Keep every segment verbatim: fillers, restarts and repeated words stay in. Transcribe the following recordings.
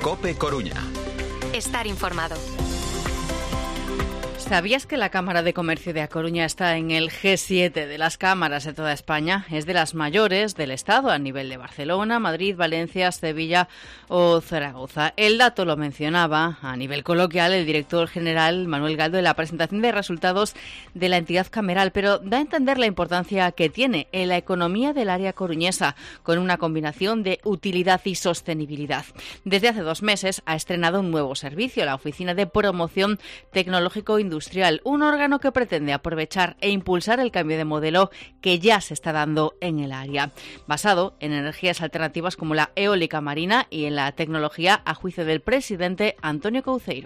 COPE Coruña. Estar informado. ¿Sabías que la Cámara de Comercio de A Coruña está en el G siete de las cámaras de toda España? Es de las mayores del Estado a nivel de Barcelona, Madrid, Valencia, Sevilla o Zaragoza. El dato lo mencionaba a nivel coloquial el director general Manuel Galdo en la presentación de resultados de la entidad cameral, pero da a entender la importancia que tiene en la economía del área coruñesa, con una combinación de utilidad y sostenibilidad. Desde hace dos meses ha estrenado un nuevo servicio, la Oficina de Promoción Tecnológico Industrial, un órgano que pretende aprovechar e impulsar el cambio de modelo que ya se está dando en el área, basado en energías alternativas como la eólica marina y en la tecnología, a juicio del presidente Antonio Couceiro.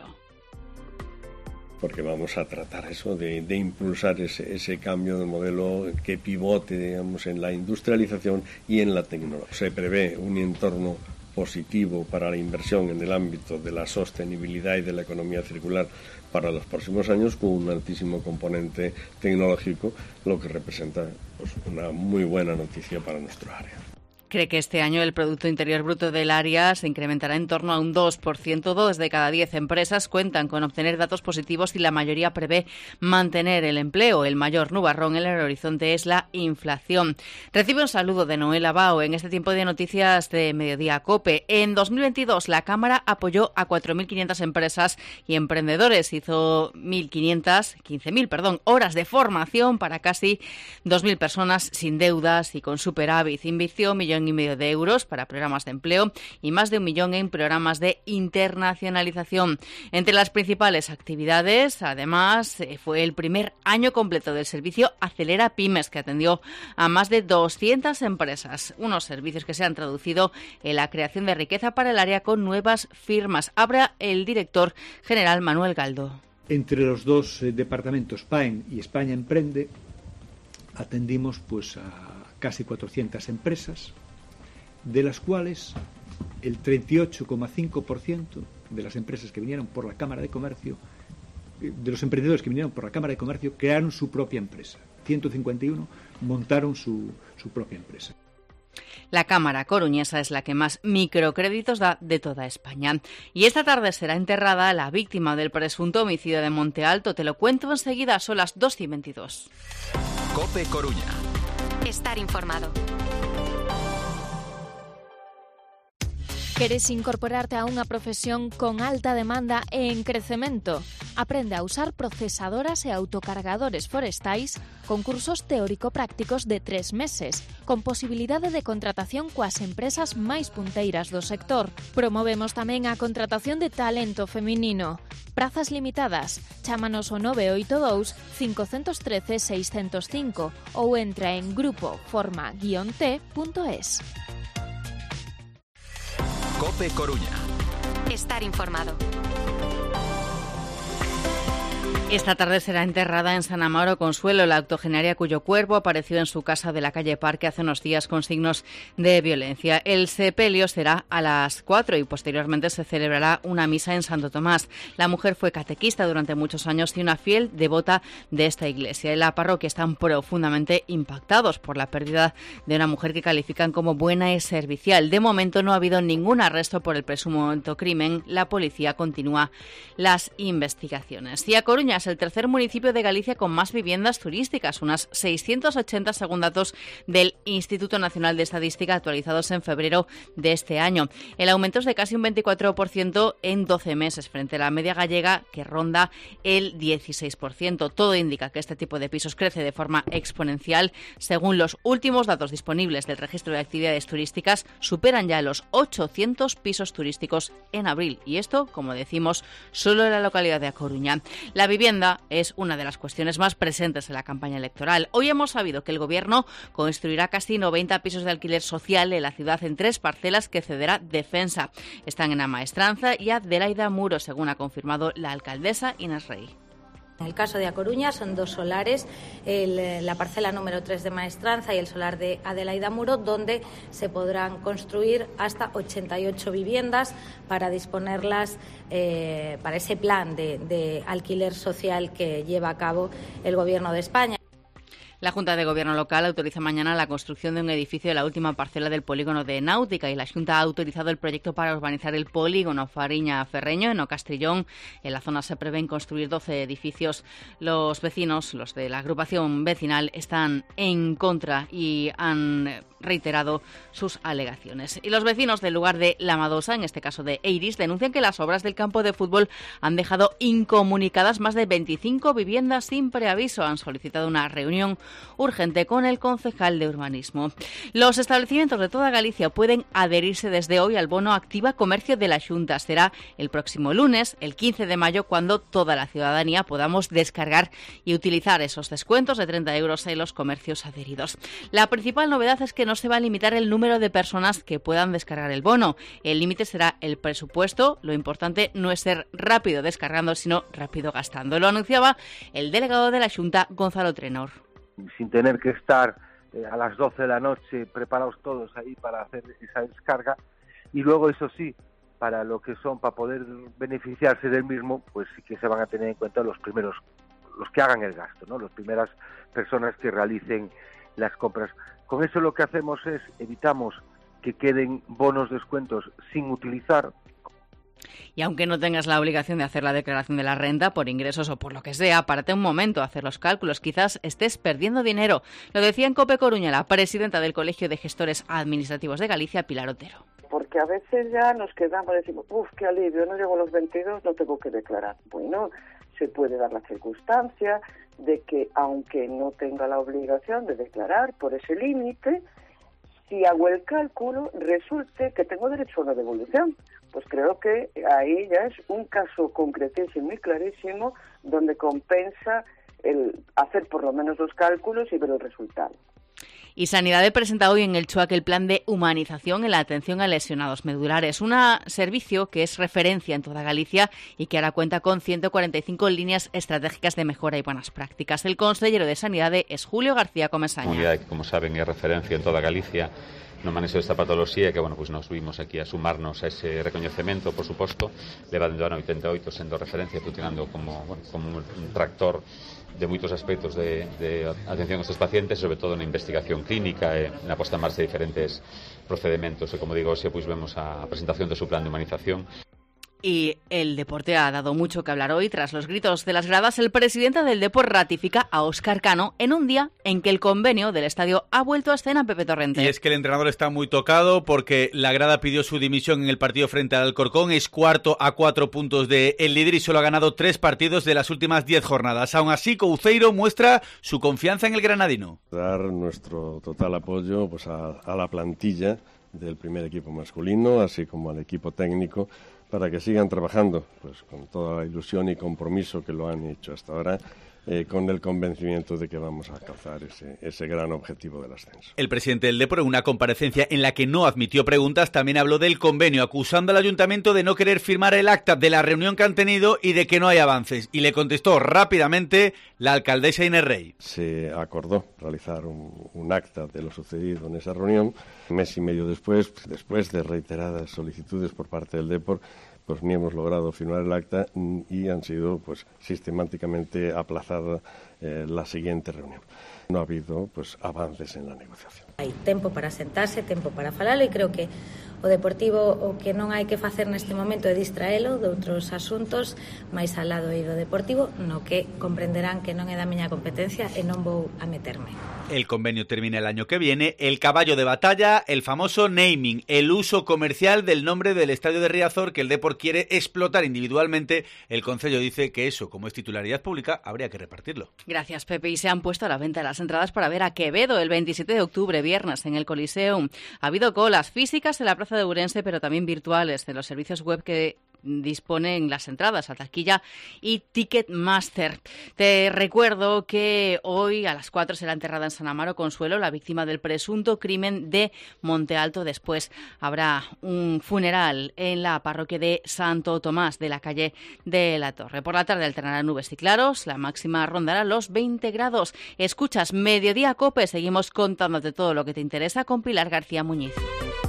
Porque vamos a tratar eso de, de impulsar ese, ese cambio de modelo que pivote, digamos, en la industrialización y en la tecnología. Se prevé un entorno positivo para la inversión en el ámbito de la sostenibilidad y de la economía circular para los próximos años, con un altísimo componente tecnológico, lo que representa pues, una muy buena noticia para nuestro área. Cree que este año el Producto Interior Bruto del área se incrementará en torno a un dos por ciento. Dos de cada diez empresas cuentan con obtener datos positivos y la mayoría prevé mantener el empleo. El mayor nubarrón en el horizonte es la inflación. Recibe un saludo de Noel Abao en este tiempo de noticias de Mediodía COPE. En dos mil veintidós la Cámara apoyó a cuatro mil quinientas empresas y emprendedores. Hizo mil quinientas, quince mil, perdón, horas de formación para casi dos mil personas sin deudas y con superávit. Invirtió millones y medio de euros para programas de empleo y más de un millón en programas de internacionalización. Entre las principales actividades, además, fue el primer año completo del servicio Acelera Pymes, que atendió a más de doscientas empresas. Unos servicios que se han traducido en la creación de riqueza para el área con nuevas firmas. Habla el director general Manuel Galdo. Entre los dos eh, departamentos, P A E M y España Emprende, atendimos pues a casi cuatrocientas empresas, de las cuales el treinta y ocho coma cinco por ciento de las empresas que vinieron por la Cámara de Comercio, de los emprendedores que vinieron por la Cámara de Comercio, crearon su propia empresa. ciento cincuenta y uno montaron su, su propia empresa. La Cámara coruñesa es la que más microcréditos da de toda España. Y esta tarde será enterrada la víctima del presunto homicidio de Monte Alto. Te lo cuento enseguida, son las dos y veintidós. COPE Coruña. Estar informado. Queres incorporarte a unha profesión con alta demanda e en crecemento? Aprende a usar procesadoras e autocargadores forestais con cursos teórico-prácticos de tres meses, con posibilidade de contratación coas empresas máis punteiras do sector. Promovemos tamén a contratación de talento feminino. Prazas limitadas. Chámanos ao nove oito dous, cinco un tres, seis cero cinco ou entra en grupo forma guion t punto es. COPE Coruña. Estar informado. Esta tarde será enterrada en San Amaro Consuelo, la octogenaria cuyo cuerpo apareció en su casa de la calle Parque hace unos días con signos de violencia. El sepelio será a las cuatro y posteriormente se celebrará una misa en Santo Tomás. La mujer fue catequista durante muchos años y una fiel devota de esta iglesia. En la parroquia están profundamente impactados por la pérdida de una mujer que califican como buena y servicial. De momento no ha habido ningún arresto por el presunto crimen. La policía continúa las investigaciones. Y a Coruña es el tercer municipio de Galicia con más viviendas turísticas, unas seiscientos ochenta según datos del Instituto Nacional de Estadística actualizados en febrero de este año. El aumento es de casi un veinticuatro por ciento en doce meses frente a la media gallega que ronda el dieciséis por ciento. Todo indica que este tipo de pisos crece de forma exponencial. Según los últimos datos disponibles del registro de actividades turísticas, superan ya los ochocientos pisos turísticos en abril. Y esto, como decimos, solo en la localidad de A Coruña. La vivienda es una de las cuestiones más presentes en la campaña electoral. Hoy hemos sabido que el Gobierno construirá casi noventa pisos de alquiler social en la ciudad en tres parcelas que cederá Defensa. Están en Amaestranza y Adelaida Muro, según ha confirmado la alcaldesa Inés Rey. En el caso de A Coruña son dos solares, el, la parcela número tres de Maestranza y el solar de Adelaida Muro, donde se podrán construir hasta ochenta y ocho viviendas para disponerlas eh, para ese plan de, de alquiler social que lleva a cabo el Gobierno de España. La Junta de Gobierno local autoriza mañana la construcción de un edificio de la última parcela del polígono de Náutica y la Junta ha autorizado el proyecto para urbanizar el polígono Fariña Ferreño en O Castrillón. En la zona se prevén construir doce edificios. Los vecinos, los de la agrupación vecinal, están en contra y han reiterado sus alegaciones. Y los vecinos del lugar de La Madosa, en este caso de Eiris, denuncian que las obras del campo de fútbol han dejado incomunicadas más de veinticinco viviendas sin preaviso. Han solicitado una reunión urgente con el concejal de urbanismo. Los establecimientos de toda Galicia pueden adherirse desde hoy al bono Activa Comercio de la Xunta. Será el próximo lunes, el quince de mayo, cuando toda la ciudadanía podamos descargar y utilizar esos descuentos de treinta euros en los comercios adheridos. La principal novedad es que no se va a limitar el número de personas que puedan descargar el bono. El límite será el presupuesto. Lo importante no es ser rápido descargando, sino rápido gastando. Lo anunciaba el delegado de la Xunta, Gonzalo Trenor. Sin tener que estar eh, a las doce de la noche preparados todos ahí para hacer esa descarga. Y luego, eso sí, para lo que son, para poder beneficiarse del mismo, pues sí que se van a tener en cuenta los primeros, los que hagan el gasto, ¿no? Las primeras personas que realicen las compras. Con eso lo que hacemos es, evitamos que queden bonos descuentos sin utilizar. Y aunque no tengas la obligación de hacer la declaración de la renta por ingresos o por lo que sea, párate un momento a hacer los cálculos. Quizás estés perdiendo dinero. Lo decía en COPE Coruña la presidenta del Colegio de Gestores Administrativos de Galicia, Pilar Otero. Porque a veces ya nos quedamos y decimos, uff, qué alivio, no llego a los veintidós, no tengo que declarar. Bueno, se puede dar la circunstancia de que, aunque no tenga la obligación de declarar por ese límite, si hago el cálculo, resulte que tengo derecho a una devolución. Pues creo que ahí ya es un caso concretísimo y clarísimo donde compensa el hacer por lo menos los cálculos y ver el resultado. Y Sanidad presenta hoy en el Chuac el plan de humanización en la atención a lesionados medulares, un servicio que es referencia en toda Galicia y que ahora cuenta con ciento cuarenta y cinco líneas estratégicas de mejora y buenas prácticas. El consellero de Sanidad es Julio García Comesaña. Comunidad que, como saben, é referencia en toda Galicia no manejo desta patoloxía, que, bueno, pues nos vimos aquí a sumarnos a ese recoñecemento, por suposto, leva dentro do ano oitenta e oito sendo referencia, funcionando como, bueno, como un tractor de moitos aspectos de, de atención a estes pacientes, sobre todo na investigación clínica e na posta en marcha de diferentes procedimentos. E, como digo, hoxe pois vemos a presentación do seu plan de humanización. Y el deporte ha dado mucho que hablar hoy. Tras los gritos de las gradas, el presidente del Depor ratifica a Óscar Cano en un día en que el convenio del estadio ha vuelto a escena. Pepe Torrente. Y es que el entrenador está muy tocado porque la grada pidió su dimisión en el partido frente al Alcorcón. Es cuarto a cuatro puntos del líder y solo ha ganado tres partidos de las últimas diez jornadas. Aún así, Couceiro muestra su confianza en el granadino. Dar nuestro total apoyo pues a, a la plantilla del primer equipo masculino, así como al equipo técnico, para que sigan trabajando pues con toda la ilusión y compromiso que lo han hecho hasta ahora, eh, con el convencimiento de que vamos a alcanzar ese, ese gran objetivo del ascenso. El presidente del Depor, en una comparecencia en la que no admitió preguntas, también habló del convenio, acusando al ayuntamiento de no querer firmar el acta de la reunión que han tenido y de que no hay avances. Y le contestó rápidamente la alcaldesa Inés Rey. Se acordó realizar un, un acta de lo sucedido en esa reunión. Un mes y medio después, después de reiteradas solicitudes por parte del Depor, pues ni hemos logrado firmar el acta y han sido pues sistemáticamente aplazada eh, la siguiente reunión. No ha habido pues avances en la negociación. Hai tempo para sentarse, tempo para falalo e creo que o Deportivo o que non hai que facer neste momento é distraelo de outros asuntos máis al lado e do Deportivo, no que comprenderán que non é da miña competencia e non vou a meterme. El convenio termina el año que viene. El caballo de batalla, el famoso naming, el uso comercial del nombre del estadio de Riazor que el Depor quiere explotar individualmente. El Concello dice que eso, como es titularidad pública, habría que repartirlo. Gracias, Pepe. Y se han puesto a la venta las entradas para ver a Quevedo el veintisiete de octubre, viernes, en el Coliseum. Ha habido colas físicas en la Plaza de Ourense, pero también virtuales de los servicios web que disponen las entradas a taquilla y Ticketmaster. Te recuerdo que hoy a las cuatro será enterrada en San Amaro Consuelo, la víctima del presunto crimen de Monte Alto. Después habrá un funeral en la parroquia de Santo Tomás de la calle de la Torre. Por la tarde alternarán nubes y claros, la máxima rondará los veinte grados. Escuchas Mediodía Cope, seguimos contándote todo lo que te interesa con Pilar García Muñiz.